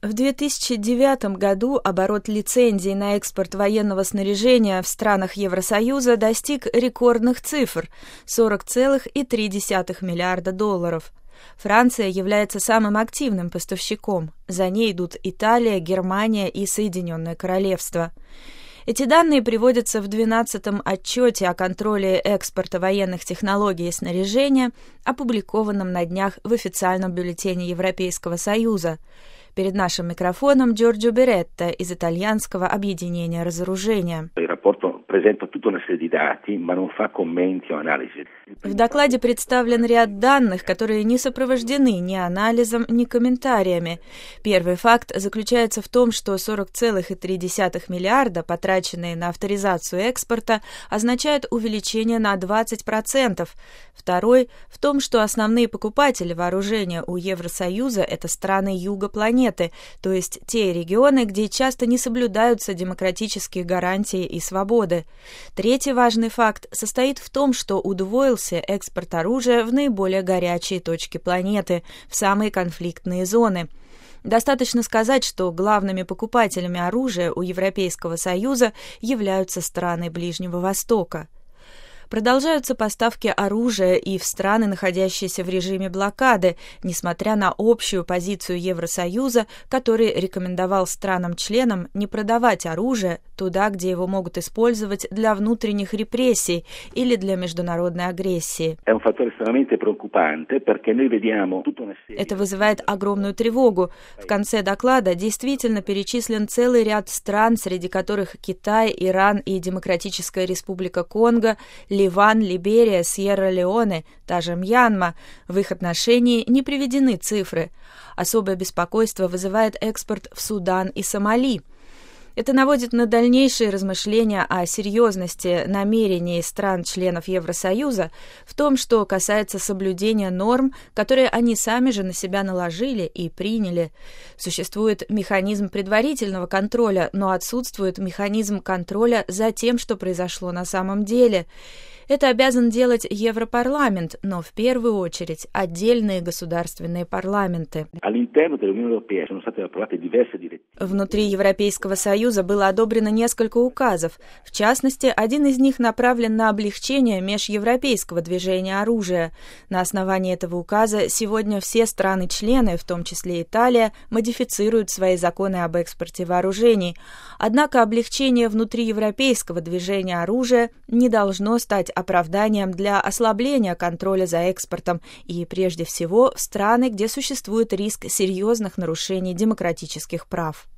В 2009 году оборот лицензий на экспорт военного снаряжения в странах Евросоюза достиг рекордных цифр – 40,3 миллиарда долларов. Франция является самым активным поставщиком. За ней идут Италия, Германия и Соединенное Королевство. Эти данные приводятся в 12-м отчете о контроле экспорта военных технологий и снаряжения, опубликованном на днях в официальном бюллетене Европейского Союза. Перед нашим микрофоном Джорджо Беретта из итальянского объединения разоружения. В докладе представлен ряд данных, которые не сопровождены ни анализом, ни комментариями. Первый факт заключается в том, что 40,3 миллиарда, потраченные на авторизацию экспорта, означают увеличение на 20%. Второй – в том, что основные покупатели вооружения у Евросоюза – это страны юга планеты, то есть те регионы, где часто не соблюдаются демократические гарантии и свободы. Третий важный факт состоит в том, что удвоился экспорт оружия в наиболее горячие точки планеты, в самые конфликтные зоны. Достаточно сказать, что главными покупателями оружия у Европейского Союза являются страны Ближнего Востока. Продолжаются поставки оружия и в страны, находящиеся в режиме блокады, несмотря на общую позицию Евросоюза, который рекомендовал странам-членам не продавать оружие туда, где его могут использовать для внутренних репрессий или для международной агрессии. Это вызывает огромную тревогу. В конце доклада действительно перечислен целый ряд стран, среди которых Китай, Иран и Демократическая Республика Конго, Ливан, Либерия, Сьерра-Леоне, та же Мьянма. В их отношении не приведены цифры. Особое беспокойство вызывает экспорт в Судан и Сомали. Это наводит на дальнейшие размышления о серьезности намерений стран-членов Евросоюза в том, что касается соблюдения норм, которые они сами же на себя наложили и приняли. Существует механизм предварительного контроля, но отсутствует механизм контроля за тем, что произошло на самом деле. Это обязан делать Европарламент, но в первую очередь отдельные государственные парламенты. Внутри Европейского Союза было одобрено несколько указов. В частности, один из них направлен на облегчение межевропейского движения оружия. На основании этого указа сегодня все страны-члены, в том числе Италия, модифицируют свои законы об экспорте вооружений. Однако облегчение внутриевропейского движения оружия не должно стать оправданием для ослабления контроля за экспортом и, прежде всего, в страны, где существует риск серьезных нарушений демократических прав.